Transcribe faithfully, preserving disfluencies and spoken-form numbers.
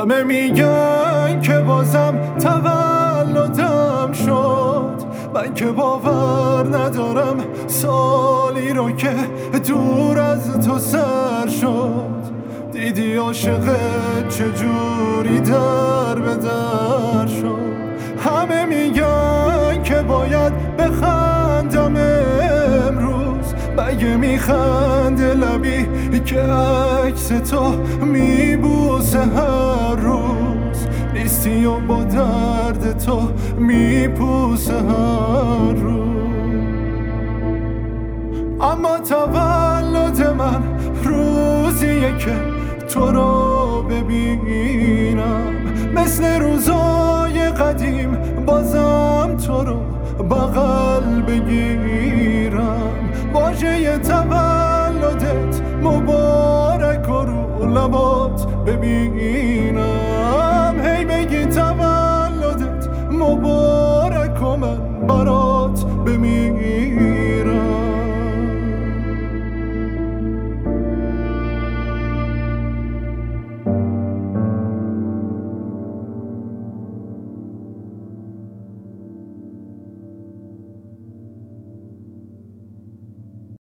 همه میگن که بازم تولدم شد، من که باور ندارم سالی رو که دور از تو سر شد. دیدی عاشقت چجوری در به در شد. همه میگن که باید بخندم امروز، مگه میخنده لبی که عکس تو میبوسه هر روز؟ نیستی و با درد تو میپوسه هر روز. اما تولد من روزیه که تو رو ببینم، مثل روزای قدیم بازم تو رو بغل بگیرم. واژه تولدت مبارک و رو لبات ببینم، هی بگی تولدت مبارک و من برات بمیرم.